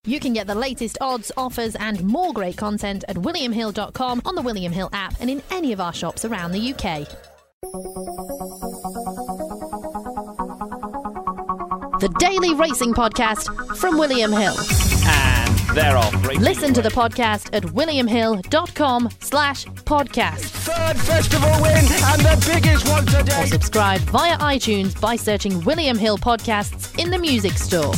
You can get the latest odds, offers and more great content at williamhill.com, on the William Hill app and in any of our shops around the UK. The Daily Racing Podcast from William Hill. And they're off. Listen to the podcast at williamhill.com/podcast. Third festival win and the biggest one today. Or subscribe via iTunes by searching William Hill Podcasts in the music store.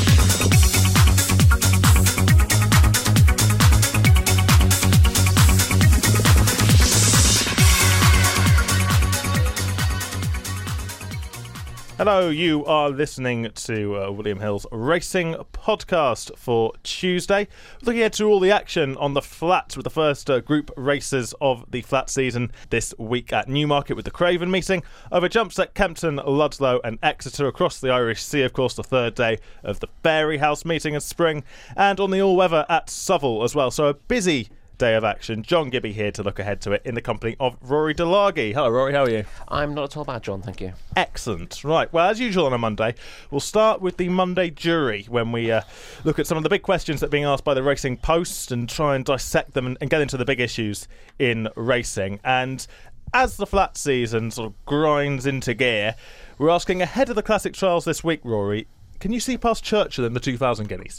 Hello, you are listening to William Hill's Racing Podcast for Tuesday. Looking ahead to all the action on the flat with the first group races of the flat season this week at Newmarket with the Craven meeting. Over jumps at Kempton, Ludlow and Exeter across the Irish Sea, of course, the third day of the Fairyhouse meeting in spring. And on the all-weather at Southwell as well. So a busy day of action. John Gibby here to look ahead to it in the company of Rory Delaghe. Hello, Rory, how are you? I'm not at all bad, John, thank you. Excellent. Right, well, as usual on a Monday, we'll start with the Monday jury when we look at some of the big questions that are being asked by the Racing Post and try and dissect them and get into the big issues in racing. And as the flat season sort of grinds into gear, we're asking ahead of the Classic Trials this week, Rory, can you see past Churchill in the 2,000 guineas?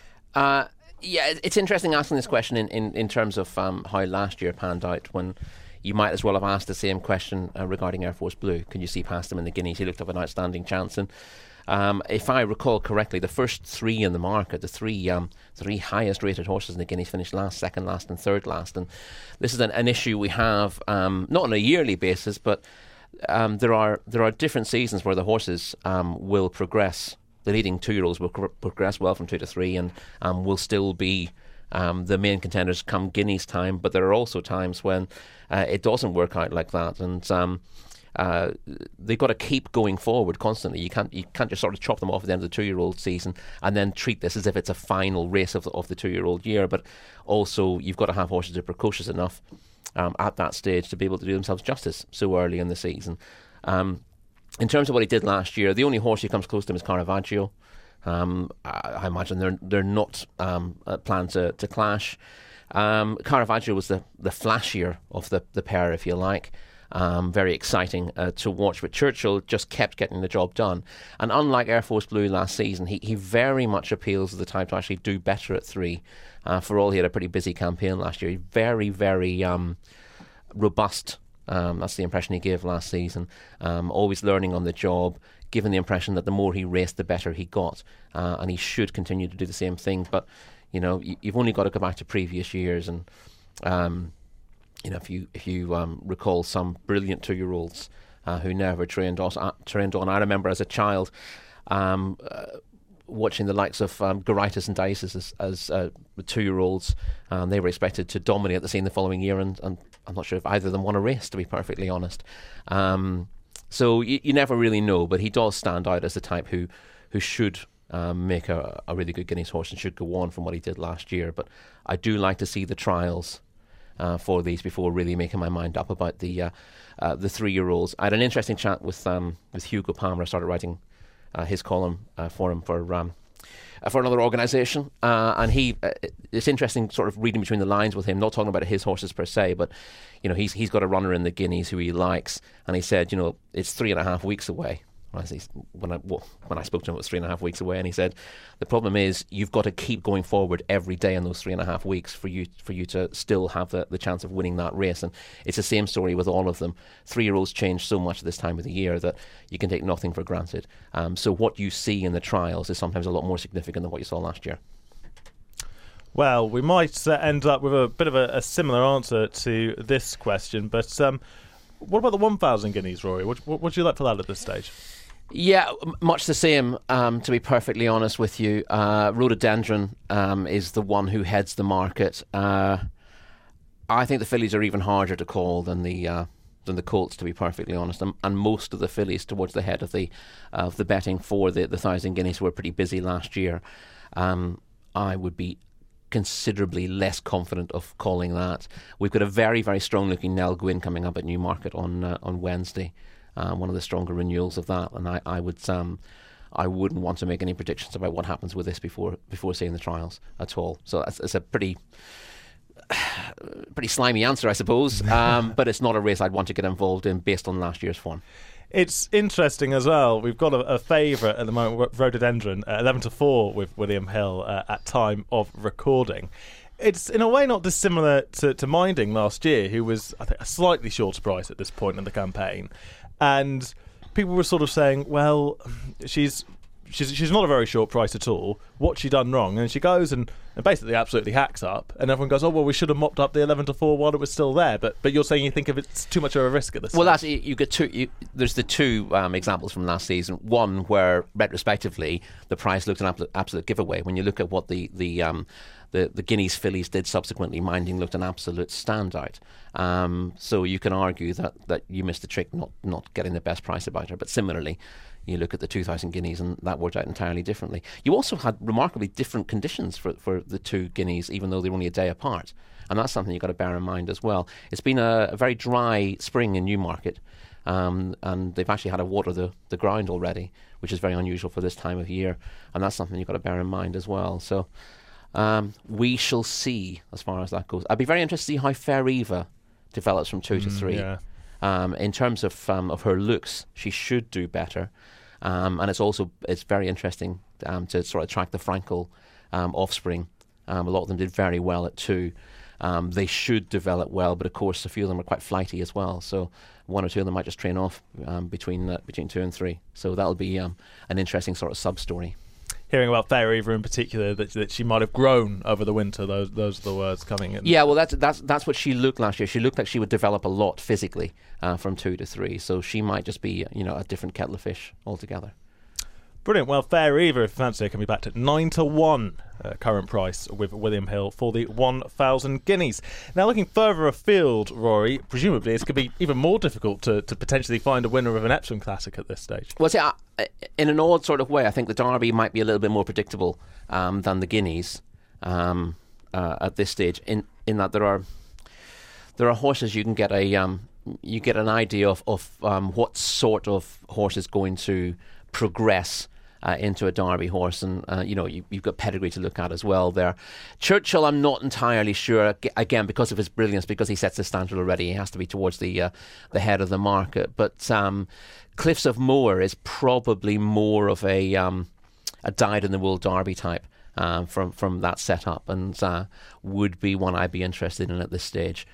Yeah, it's interesting asking this question in terms of how last year panned out, when you might as well have asked the same question regarding Air Force Blue. Can you see past him in the Guineas? He looked up an outstanding chance. And if I recall correctly, the first three in the market, the three highest rated horses in the Guineas, finished last, second last and third last. And this is an issue we have, not on a yearly basis, but there are different seasons where the horses will progress. The leading 2-year-olds will progress well from 2 to 3 and will still be the main contenders come Guineas time. But there are also times when it doesn't work out like that, and they've got to keep going forward constantly. You can't just sort of chop them off at the end of the 2-year-old season and then treat this as if it's a final race of the 2-year-old year. But also you've got to have horses that are precocious enough at that stage to be able to do themselves justice so early in the season. In terms of what he did last year, the only horse he comes close to him is Caravaggio. I imagine they're not planned to clash. Caravaggio was the flashier of the pair, if you like. Very exciting to watch, but Churchill just kept getting the job done. And unlike Air Force Blue last season, he very much appeals to the type to actually do better at 3. For all, he had a pretty busy campaign last year. Very, very robust. That's the impression he gave last season. Always learning on the job, given the impression that the more he raced, the better he got. And he should continue to do the same thing. But, you know, you've only got to go back to previous years. And, you know, if you recall some brilliant 2-year-olds who never trained on. I remember as a child watching the likes of Goritis and Dices as 2-year-olds. They were expected to dominate the scene the following year, and I'm not sure if either of them won a race, to be perfectly honest. So you never really know, but he does stand out as the type who should make a really good Guineas horse and should go on from what he did last year. But I do like to see the trials for these before really making my mind up about the 3-year-olds. I had an interesting chat with Hugo Palmer. I started writing his column for him for another organisation, and it's interesting sort of reading between the lines with him, not talking about his horses per se, but you know he's got a runner in the Guineas who he likes, and he said, you know, it's 3.5 weeks away. When I spoke to him, it was 3.5 weeks away, and he said the problem is you've got to keep going forward every day in those 3.5 weeks for you to still have the chance of winning that race. And it's the same story with all of them. 3-year-olds change so much at this time of the year that you can take nothing for granted. So what you see in the trials is sometimes a lot more significant than what you saw last year. Well, we might end up with a bit of a similar answer to this question, but what about the 1,000 guineas, Rory? What would you like for that at this stage? Yeah, much the same, to be perfectly honest with you. Rhododendron is the one who heads the market. I think the fillies are even harder to call than the colts, to be perfectly honest. And most of the fillies towards the head of the betting for the 1,000 guineas were pretty busy last year. I would be considerably less confident of calling that. We've got a very, very strong looking Nell Gwyn coming up at Newmarket on Wednesday. One of the stronger renewals of that, and I I wouldn't want to make any predictions about what happens with this before seeing the trials at all. So it's a pretty slimy answer, I suppose. But it's not a race I'd want to get involved in based on last year's form. It's interesting as well. We've got a favourite at the moment, Rhododendron, 11-4 with William Hill at time of recording. It's in a way not dissimilar to Minding last year, who was, I think, a slightly shorter price at this point in the campaign. And people were sort of saying, well, she's not a very short price at all. What's she done wrong? And she goes and basically absolutely hacks up. And everyone goes, oh, well, we should have mopped up the 11-4 while it was still there. But you're saying you think of it's too much of a risk at this Well, stage. you get two. There's the two examples from last season. One where, retrospectively, the price looked an absolute giveaway. When you look at what the Guineas fillies did subsequently, Minding looked an absolute standout. So you can argue that you missed the trick not getting the best price about her. But similarly, you look at the 2,000 guineas and that worked out entirely differently. You also had remarkably different conditions for the two guineas, even though they were only a day apart. And that's something you've got to bear in mind as well. It's been a very dry spring in Newmarket, and they've actually had to water the ground already, which is very unusual for this time of year. And that's something you've got to bear in mind as well. So we shall see as far as that goes. I'd be very interested to see how Fair Eva develops from 2 to 3. Yeah. In terms of her looks, she should do better. And it's very interesting to sort of track the Frankel offspring. A lot of them did very well at 2. They should develop well, but of course a few of them are quite flighty as well. So 1 or 2 of them might just train off between 2 and 3. So that'll be an interesting sort of sub-story. Hearing about Fair Eva in particular, that she might have grown over the winter. Those are the words coming in. Yeah, well, that's what she looked last year. She looked like she would develop a lot physically from 2 to 3. So she might just be, a different kettle of fish altogether. Brilliant. Well, Fair Eva, if you fancy, can be backed at 9-1 current price with William Hill for the 1,000 guineas. Now, looking further afield, Rory, presumably it's going to be even more difficult to potentially find a winner of an Epsom Classic at this stage. Well, see, in an odd sort of way, I think the Derby might be a little bit more predictable than the Guineas at this stage. In that there are horses you can get you get an idea of what sort of horse is going to progress into a Derby horse, and you've got pedigree to look at as well there. Churchill, I'm not entirely sure, again because of his brilliance, because he sets the standard already. He has to be towards the head of the market. But Cliffs of Moher is probably more of a dyed-in-the-wool Derby type from that setup, and would be one I'd be interested in at this stage.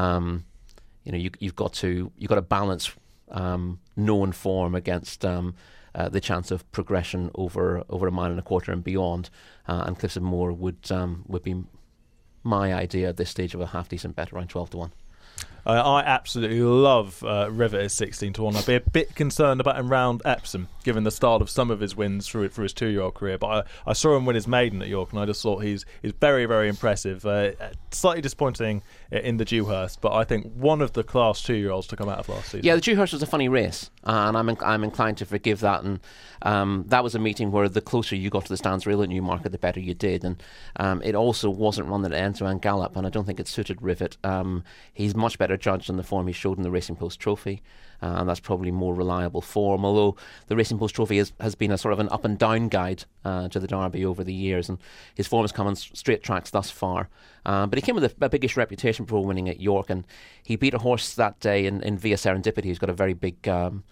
You've got to balance known form against the chance of progression over a mile and a quarter and beyond, and Cliffs of Moher would be my idea at this stage of a half decent bet around 12-1. I absolutely love Rivet as 16-1. I'd be a bit concerned about him round Epsom, given the start of some of his wins through his 2-year-old career. But I saw him win his maiden at York, and I just thought he's very, very impressive. Slightly disappointing in the Dewhurst, but I think one of the class 2-year-olds to come out of last season. Yeah, the Dewhurst was a funny race, and I'm inclined to forgive that. And that was a meeting where the closer you got to the stands rail at Newmarket, the better you did. And it also wasn't run at end-to-end gallop, and I don't think it suited Rivet. He's much better judged on the form he showed in the Racing Post Trophy, and that's probably more reliable form, although the Racing Post Trophy has been a sort of an up and down guide to the Derby over the years, and his form has come on straight tracks thus far. But he came with a biggish reputation for winning at York, and he beat a horse that day in Via Serendipity, who's got a very big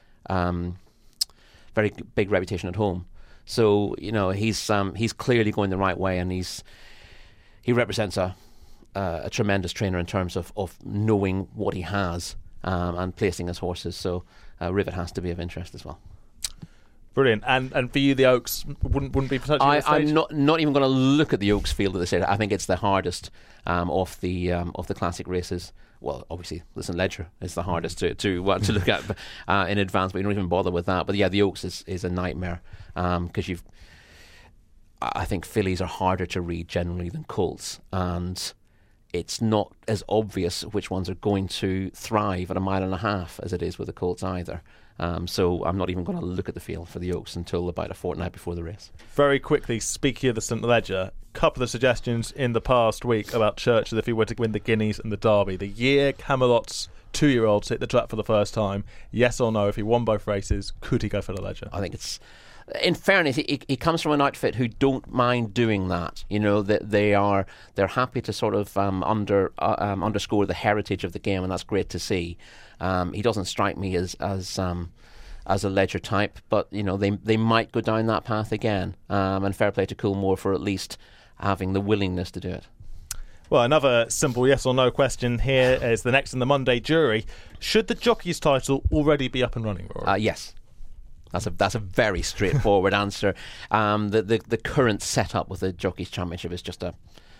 reputation at home. So he's clearly going the right way, and he represents a tremendous trainer in terms of knowing what he has and placing his horses. So Rivet has to be of interest as well. Brilliant. And for you, the Oaks wouldn't be potentially. I'm not even going to look at the Oaks field at this stage. I think it's the hardest of the classic races. Well, obviously, Listen Ledger is the hardest to look at in advance, but you don't even bother with that. But yeah, the Oaks is a nightmare because I think fillies are harder to read generally than colts, and it's not as obvious which ones are going to thrive at a mile and a half as it is with the colts either. So I'm not even going to look at the field for the Oaks until about a fortnight before the race. Very quickly, speaking of the St Ledger, couple of suggestions in the past week about Churchill if he were to win the Guineas and the Derby. The year Camelot's 2-year-olds hit the track for the first time, yes or no, if he won both races, could he go for the Ledger? I think it's in fairness, he comes from an outfit who don't mind doing that. You know, that they're happy to sort of underscore the heritage of the game, and that's great to see. He doesn't strike me as a ledger type, but you know, they might go down that path again. And fair play to Coolmore for at least having the willingness to do it. Well, another simple yes or no question here is the next in the Monday jury. Should the jockey's title already be up and running, Rory? Yes. That's a very straightforward answer. The current setup with the Jockeys Championship is just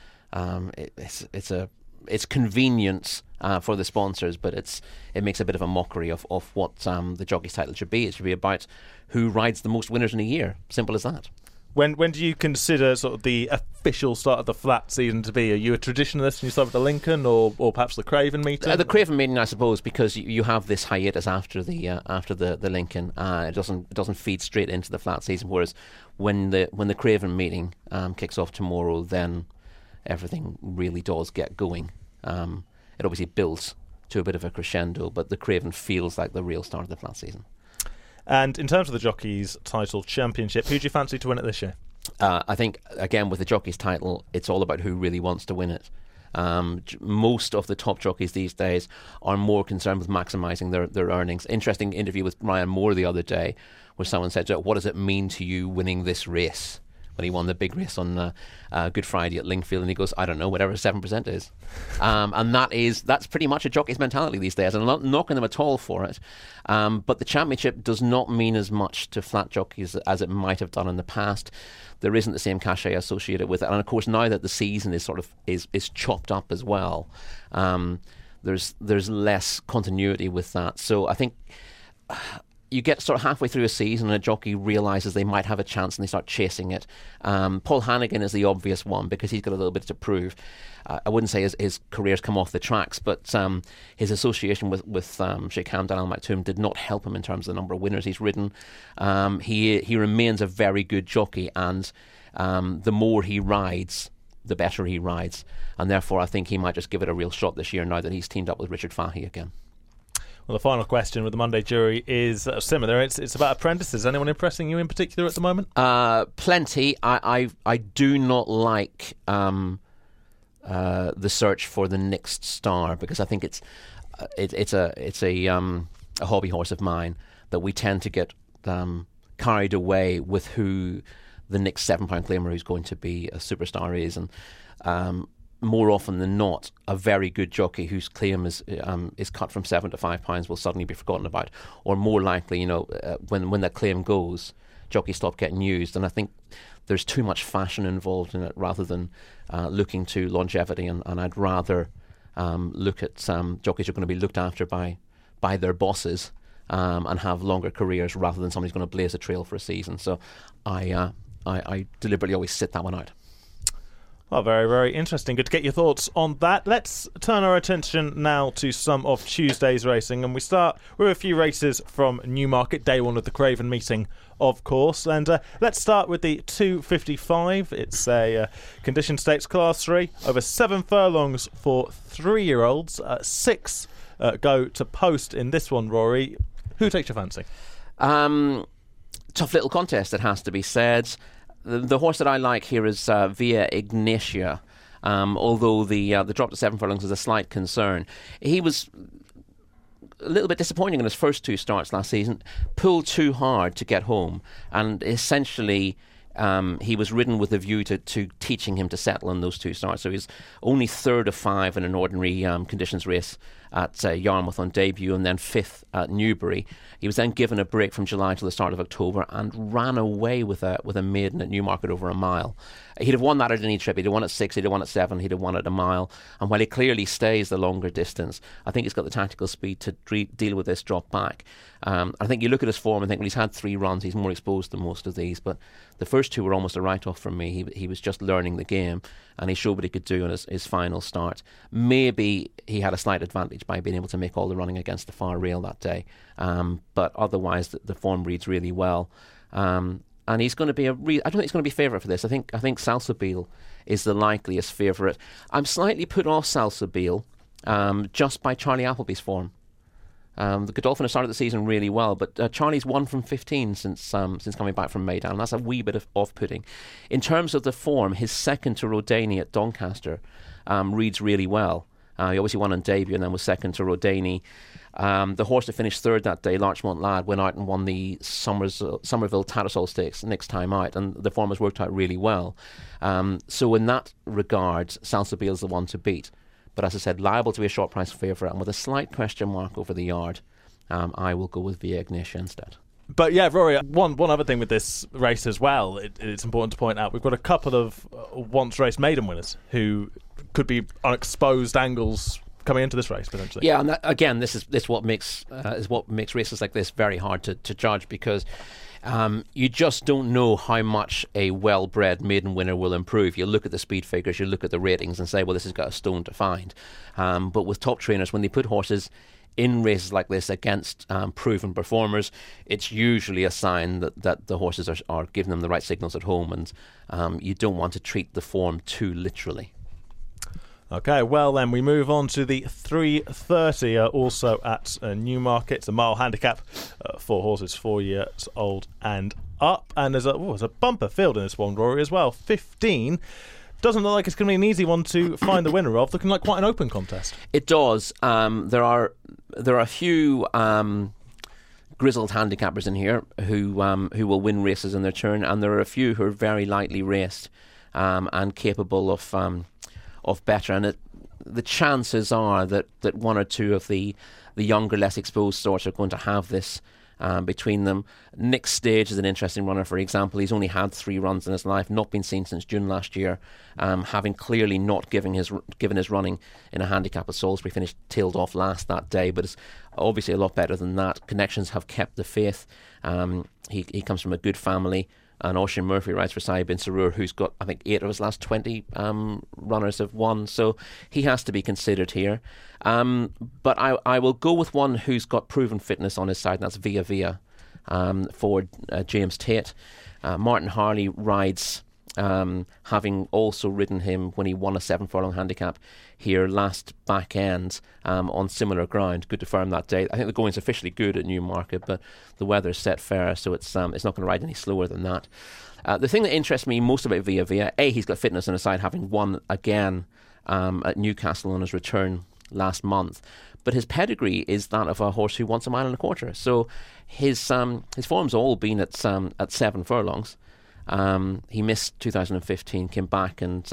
it's convenience for the sponsors, but it makes a bit of a mockery of what the Jockeys title should be. It should be about who rides the most winners in a year. Simple as that. When do you consider sort of the official start of the flat season to be? Are you a traditionalist and you start with the Lincoln or perhaps the Craven meeting? The Craven meeting, I suppose, because you have this hiatus after the Lincoln. It doesn't feed straight into the flat season. Whereas when the Craven meeting kicks off tomorrow, then everything really does get going. It obviously builds to a bit of a crescendo, but the Craven feels like the real start of the flat season. And in terms of the Jockeys Title Championship, who do you fancy to win it this year? I think, again, with the Jockeys title, it's all about who really wants to win it. Most of the top jockeys these days are more concerned with maximising their earnings. Interesting interview with Ryan Moore the other day where someone said, what does it mean to you winning this race? When he won the big race on Good Friday at Lingfield, and he goes, I don't know, whatever 7% is. And that's pretty much a jockey's mentality these days. I'm not knocking them at all for it. But the championship does not mean as much to flat jockeys as it might have done in the past. There isn't the same cachet associated with it. And of course, now that the season is sort of is chopped up as well, there's less continuity with that. So I think you get sort of halfway through a season and a jockey realises they might have a chance and they start chasing it. Paul Hannigan is the obvious one because he's got a little bit to prove. I wouldn't say his career's come off the tracks, but his association with Sheikh Hamdan Al Maktoum did not help him in terms of the number of winners he's ridden. He remains a very good jockey, and the more he rides, the better he rides. And therefore I think he might just give it a real shot this year now that he's teamed up with Richard Fahey again. Well, the final question with the Monday jury is similar. It's about apprentices. Anyone impressing you in particular at the moment? Plenty. I do not like the search for the next star, because I think it's a hobby horse of mine that we tend to get carried away with who the next £7 claimer who's going to be a superstar is, and more often than not, a very good jockey whose claim is cut from £7 to £5 will suddenly be forgotten about, or more likely, when that claim goes, jockeys stop getting used. And I think there's too much fashion involved in it rather than looking to longevity. And I'd rather look at jockeys who are going to be looked after by their bosses and have longer careers rather than somebody who's going to blaze a trail for a season. So I deliberately always sit that one out. Well, very, very interesting. Good to get your thoughts on that. Let's turn our attention now to some of Tuesday's racing, and we start with a few races from Newmarket, day one of the Craven meeting, of course. And let's start with the 255. It's a condition stakes class 3, over 7 furlongs for 3-year-olds. 6 go to post in this one, Rory. Who takes your fancy? Tough little contest, it has to be said. The horse that I like here is Via Ignatia, although the drop to 7 furlongs is a slight concern. He was a little bit disappointing in his first 2 starts last season, pulled too hard to get home, and essentially he was ridden with a view to teaching him to settle in those 2 starts. So he's only 3rd of 5 in an ordinary conditions race at Yarmouth on debut, and then 5th at Newbury. He was then given a break from July to the start of October and ran away with a maiden at Newmarket over a mile. He'd have won that at any trip. He'd have won at 6, he'd have won at 7, he'd have won at a mile. And while he clearly stays the longer distance, I think he's got the tactical speed to deal with this drop back. I think you look at his form and think, well, he's had 3 runs, he's more exposed than most of these, but the first 2 were almost a write-off from me. He was just learning the game, and he showed what he could do in his final start. Maybe he had a slight advantage by being able to make all the running against the far rail that day, but otherwise the form reads really well. And he's going to be I don't think he's going to be favourite for this. I think Salsabil is the likeliest favourite. I'm slightly put off Salsabil just by Charlie Appleby's form. The Godolphin has started the season really well, but Charlie's 1 from 15 since coming back from Maydown. That's a wee bit of off-putting. In terms of the form, his second to Rodani at Doncaster reads really well. He obviously won on debut and then was second to Rodani. The horse that finished third that day, Larchmont Lad, went out and won the Somerville Tattersall Stakes next time out, and the form has worked out really well. So in that regard, Salsabil is the one to beat. But as I said, liable to be a short price favourite, and with a slight question mark over the yard, I will go with Via Ignitia instead. But yeah, Rory, one other thing with this race as well, it's important to point out, we've got a couple of once-race maiden winners who could be on exposed angles coming into this race potentially. Yeah, and again, this is what makes races like this very hard to judge, because you just don't know how much a well-bred maiden winner will improve. You look at the speed figures, you look at the ratings and say, well, this has got a stone to find. But with top trainers, when they put horses in races like this against proven performers, it's usually a sign that the horses are giving them the right signals at home, and you don't want to treat the form too literally. Okay, well then we move on to the 3:30, also at Newmarket. It's a mile handicap, 4 horses 4 years old and up, and there's a bumper field in this one, Rory, as well. 15. Doesn't look like it's going to be an easy one to find the winner of. Looking like quite an open contest. It does. There are a few grizzled handicappers in here who will win races in their turn, and there are a few who are very lightly raced and capable of better. And the chances are that one or two of the younger, less exposed sorts are going to have this between them. Nick Stage is an interesting runner, for example. He's only had 3 runs in his life, not been seen since June last year, having clearly not given his running in a handicap at Salisbury. Finished tailed off last that day, but it's obviously a lot better than that. Connections have kept the faith. He comes from a good family. And Oisin Murphy rides for Saïd Bin Suroor, who's got, I think, 8 of his last 20 runners have won. So he has to be considered here. But I will go with one who's got proven fitness on his side, and that's Via Via for James Tate. Martin Harley rides, having also ridden him when he won a 7-furlong handicap here last back end on similar ground. Good to firm that day. I think the going's officially good at Newmarket, but the weather's set fair, so it's not going to ride any slower than that. The thing that interests me most about Via Via, he's got fitness on his side, having won again at Newcastle on his return last month. But his pedigree is that of a horse who wants 1.25 miles. So his form's all been at 7 furlongs. He missed 2015, came back and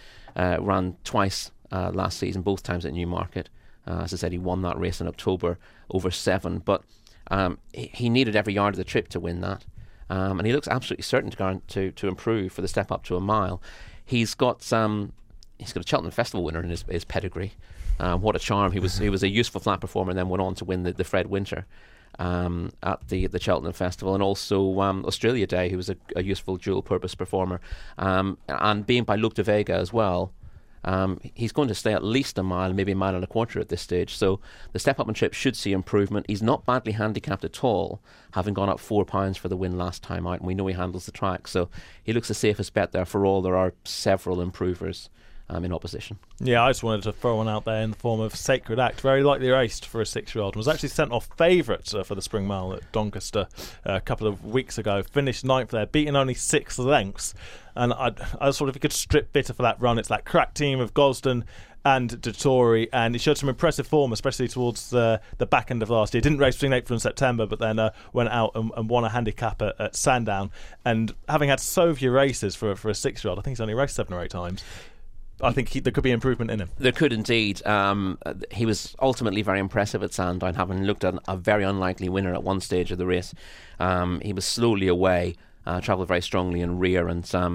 ran twice last season, both times at Newmarket. As I said, he won that race in October over 7, but he needed every yard of the trip to win that. And he looks absolutely certain to improve for the step up to 1 mile. He's got a Cheltenham Festival winner in his pedigree. What a charm! He was a useful flat performer, and then went on to win the Fred Winter at the Cheltenham Festival, and also Australia Day. He was a useful dual purpose performer, and being by Luke de Vega as well. He's going to stay at least 1 mile, maybe 1.25 miles at this stage. So the step up and trip should see improvement. He's not badly handicapped at all, having gone up £4 for the win last time out, and we know he handles the track. So he looks the safest bet there for all. There are several improvers in opposition. Yeah, I just wanted to throw one out there in the form of Sacred Act. Very lightly raced for a 6-year-old, and was actually sent off favourite for the Spring Mile at Doncaster a couple of weeks ago. Finished 9th there, beaten only 6 lengths. And I thought if he could strip Bitter for that run, it's that crack team of Gosden and Dettori, and he showed some impressive form, especially towards the back end of last year. Didn't race between April and September, but then went out and won a handicap at Sandown. And having had so few races for a 6-year-old, I think he's only raced 7 or 8 times. I think there could be improvement in him. There could indeed. He was ultimately very impressive at Sandown, having looked at a very unlikely winner at one stage of the race. He was slowly away, travelled very strongly in rear,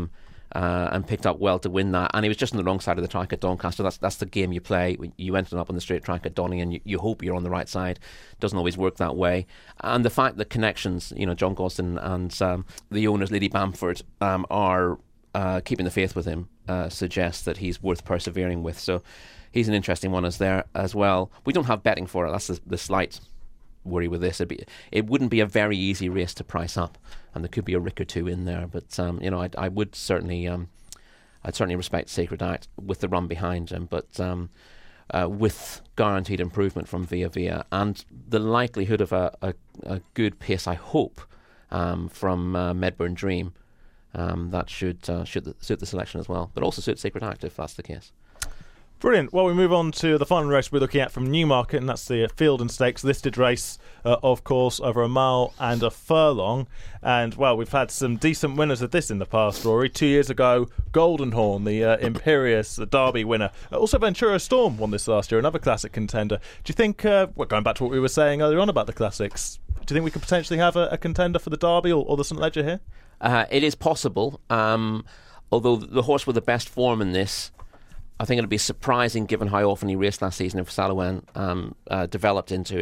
and picked up well to win that. And he was just on the wrong side of the track at Doncaster. That's the game you play. You ended up on the straight track at Donny, and you hope you're on the right side. Doesn't always work that way. And the fact that connections, John Gosden and the owners, Lady Bamford, are keeping the faith with him, suggests that he's worth persevering with. So he's an interesting one as well. We don't have betting for it. That's the slight worry with this. It wouldn't be a very easy race to price up, and there could be a rick or two in there. But I would certainly, I'd certainly respect Sacred Act with the run behind him. But with guaranteed improvement from Via Via, and the likelihood of a good pace, I hope, from Medburn Dream, that should suit the selection as well, but also suit Sacred Act if that's the case. Brilliant. Well, we move on to the final race we're looking at from Newmarket, and that's the Field and Stakes listed race, of course, over a mile and a furlong. And, well, we've had some decent winners of this in the past, Rory. 2 years ago, Goldenhorn, the Imperious, the Derby winner. Also, Ventura Storm won this last year, another classic contender. Do you think, going back to what we were saying earlier on about the classics, do you think we could potentially have a contender for the Derby or the St Leger here? It is possible, although the horse with the best form in this, I think it'll be surprising given how often he raced last season if Salomon developed into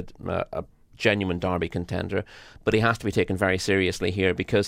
a genuine Derby contender. But he has to be taken very seriously here because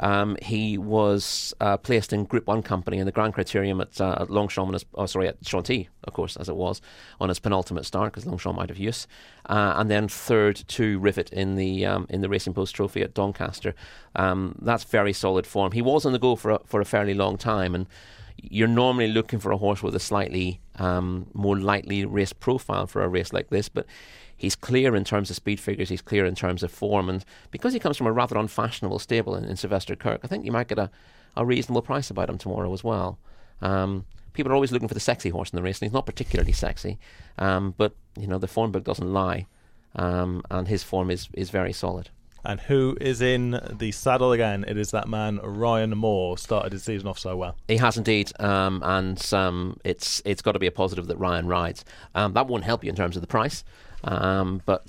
he was placed in Group 1 company in the Grand Criterium at Longchamp, at Chantilly, of course, as it was, on his penultimate start because Longchamp out of use. And then third to Rivet in the Racing Post Trophy at Doncaster. That's very solid form. He was on the go for a fairly long time, and you're normally looking for a horse with a slightly more lightly raced profile for a race like this, but he's clear in terms of speed figures, he's clear in terms of form, and because he comes from a rather unfashionable stable in Sylvester Kirk, I think you might get a reasonable price about him tomorrow as well. People are always looking for the sexy horse in the race, and he's not particularly sexy, but the form book doesn't lie, and his form is very solid. And who is in the saddle again? It is that man, Ryan Moore, started his season off so well. He has indeed, and it's got to be a positive that Ryan rides. That won't help you in terms of the price, but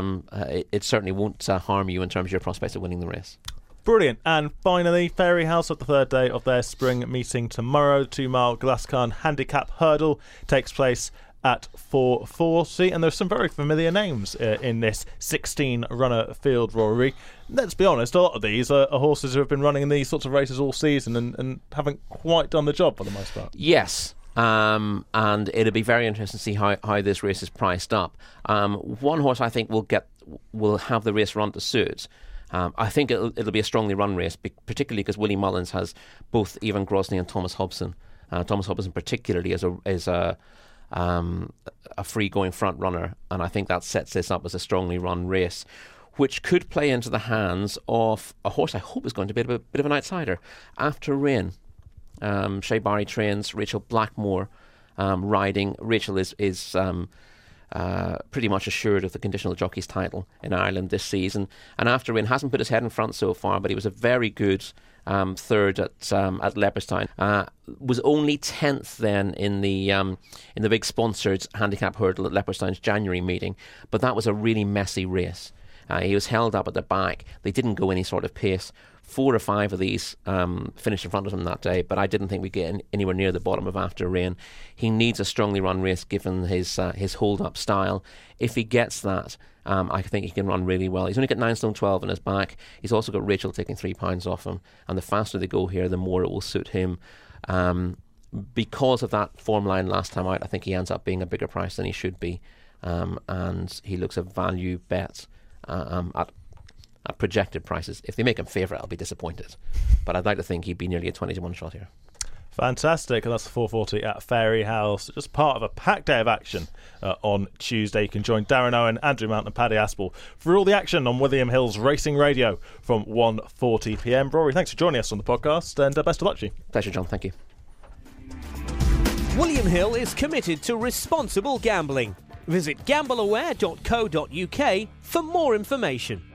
it certainly won't harm you in terms of your prospects of winning the race. Brilliant. And finally, Fairyhouse at the third day of their spring meeting tomorrow. 2 mile Glascarn handicap hurdle takes place at 4:40, and there's some very familiar names in this 16-runner field, Rory. Let's be honest, a lot of these are horses who have been running in these sorts of races all season and haven't quite done the job for the most part. Yes, and it'll be very interesting to see how this race is priced up. One horse I think will have the race run to suit. I think it'll be a strongly run race, particularly because Willie Mullins has both Evan Grosney and Thomas Hobson. Thomas Hobson particularly is a free-going front runner, and I think that sets this up as a strongly run race, which could play into the hands of a horse I hope is going to be a bit of an outsider. After Rain, Shea Barry trains, Rachel Blackmore riding. Rachel is pretty much assured of the conditional jockey's title in Ireland this season, and After Rain hasn't put his head in front so far, but he was a very good third at Leopardstown. Was only 10th then in the big sponsored handicap hurdle at Leopardstown's January meeting, but that was a really messy race. He was held up at the back. They didn't go any sort of pace. 4 or 5 of these finished in front of him that day, but I didn't think we'd get anywhere near the bottom of After Rain. He needs a strongly run race given his hold-up style. If he gets that, I think he can run really well. He's only got 9 stone 12 in his back. He's also got Rachel taking 3 pounds off him, and the faster they go here, the more it will suit him. Because of that form line last time out, I think he ends up being a bigger price than he should be, and he looks a value bet at projected prices. If they make him favourite, I'll be disappointed, but I'd like to think he'd be nearly a 20-1 shot here. Fantastic, and that's the 4:40 at Fairyhouse. Just part of a packed day of action on Tuesday. You can join Darren Owen, Andrew Mount and Paddy Aspel for all the action on William Hill's Racing Radio from 1:40pm. Rory, thanks for joining us on the podcast, and best of luck to you. Pleasure, John. Thank you. William Hill is committed to responsible gambling. Visit gambleaware.co.uk for more information.